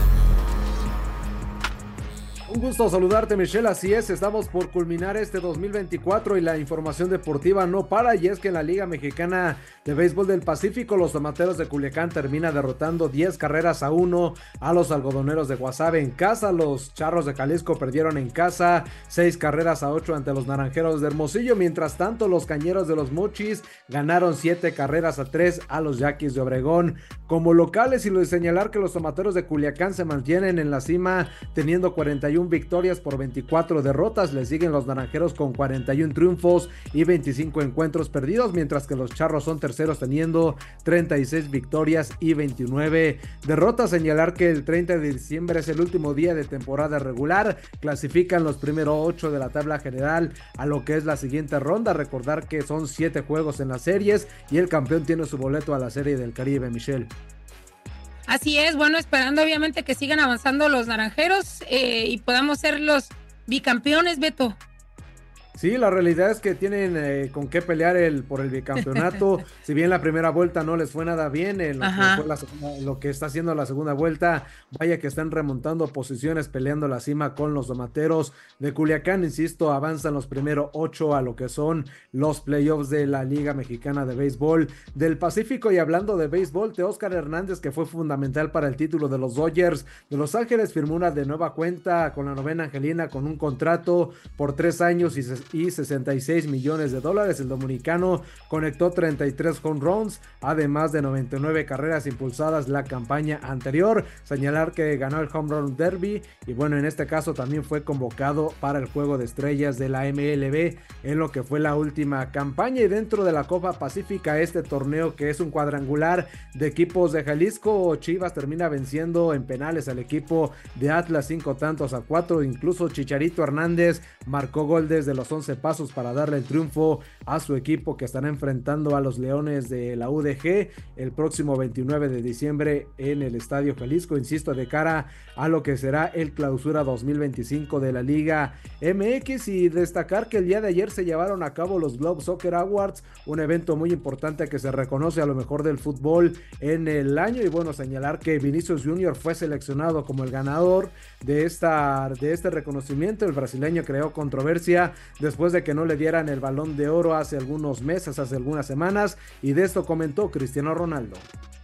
Un gusto saludarte, Michelle, así es, estamos por culminar este dos mil veinticuatro y la información deportiva no para, y es que en la Liga Mexicana de Béisbol del Pacífico, los tomateros de Culiacán termina derrotando diez carreras a uno a los algodoneros de Guasave en casa. Los Charros de Jalisco perdieron en casa seis carreras a ocho ante los Naranjeros de Hermosillo, mientras tanto los Cañeros de los Mochis ganaron siete carreras a tres a los Yaquis de Obregón. Como locales, y lo de señalar que los tomateros de Culiacán se mantienen en la cima teniendo cuarenta y una victorias por veinticuatro derrotas, le siguen los Naranjeros con cuarenta y un triunfos y veinticinco encuentros perdidos, mientras que los Charros son terceros teniendo treinta y seis victorias y veintinueve derrotas. Señalar que el treinta de diciembre es el último día de temporada regular, clasifican los primeros ocho de la tabla general a lo que es la siguiente ronda. Recordar que son siete juegos en las series y el campeón tiene su boleto a la Serie del Caribe, Michelle. Así es, bueno, esperando obviamente que sigan avanzando los naranjeros eh, y podamos ser los bicampeones, Beto. Sí, la realidad es que tienen eh, con qué pelear el, por el bicampeonato. Si bien la primera vuelta no les fue nada bien, en lo, que fue la segunda, lo que está haciendo la segunda vuelta, vaya que están remontando posiciones, peleando la cima con los tomateros de Culiacán. Insisto, avanzan los primeros ocho a lo que son los playoffs de la Liga Mexicana de Béisbol del Pacífico. Y hablando de béisbol, Teóscar Hernández, que fue fundamental para el título de los Dodgers de Los Ángeles, firmó una de nueva cuenta con la novena angelina con un contrato por tres años y se y sesenta y seis millones de dólares. El dominicano conectó treinta y tres home runs, además de noventa y nueve carreras impulsadas la campaña anterior. Señalar que ganó el Home Run Derby y bueno, en este caso también fue convocado para el Juego de Estrellas de la M L B en lo que fue la última campaña. Y dentro de la Copa Pacífica, este torneo que es un cuadrangular de equipos de Jalisco, Chivas termina venciendo en penales al equipo de Atlas cinco tantos a cuatro. Incluso Chicharito Hernández marcó gol desde los once pasos para darle el triunfo a su equipo, que estará enfrentando a los Leones de la U D G el próximo veintinueve de diciembre en el Estadio Jalisco. Insisto, de cara a lo que será el clausura dos mil veinticinco de la Liga M X. Y destacar que el día de ayer se llevaron a cabo los Globe Soccer Awards, un evento muy importante que se reconoce a lo mejor del fútbol en el año. Y bueno, señalar que Vinicius Junior fue seleccionado como el ganador de, esta, de este reconocimiento. El brasileño creó controversia después de que no le dieran el Balón de Oro hace algunos meses, hace algunas semanas, y de esto comentó Cristiano Ronaldo.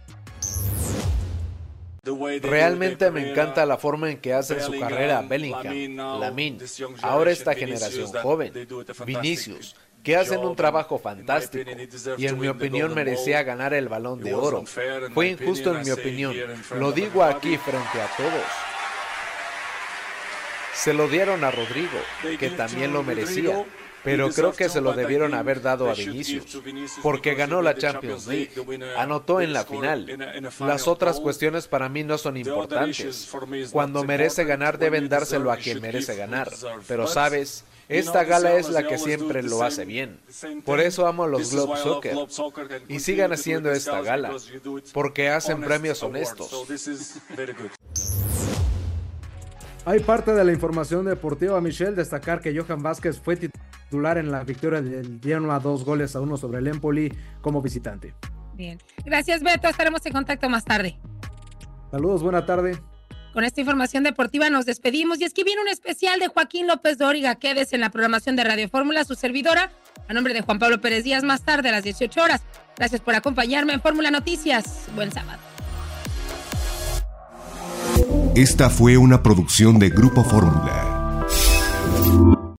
Realmente me encanta la forma en que hacen su carrera Bellingham, Lamine, ahora esta generación joven, Vinicius, que hacen un trabajo fantástico y en mi opinión merecía ganar el Balón de Oro. Fue injusto en mi opinión, lo digo aquí frente a todos. Se lo dieron a Rodrigo, que también lo merecía, pero creo que se lo debieron haber dado a Vinicius, porque ganó la Champions League, anotó en la final. Las otras cuestiones para mí no son importantes. Cuando merece ganar deben dárselo a quien merece ganar, pero sabes, esta gala es la que siempre lo hace bien. Por eso amo a los Globe Soccer y sigan haciendo esta gala, porque hacen premios honestos. Hay parte de la información deportiva, Michelle. Destacar que Johan Vázquez fue titular en la victoria del Genoa, dos goles a uno sobre el Empoli como visitante. Bien, gracias Beto, estaremos en contacto más tarde. Saludos, buena tarde. Con esta información deportiva nos despedimos y es que viene un especial de Joaquín López Dóriga. Quédese en la programación de Radio Fórmula, su servidora, a nombre de Juan Pablo Pérez Díaz, más tarde a las dieciocho horas. Gracias por acompañarme en Fórmula Noticias. Buen sábado. Esta fue una producción de Grupo Fórmula.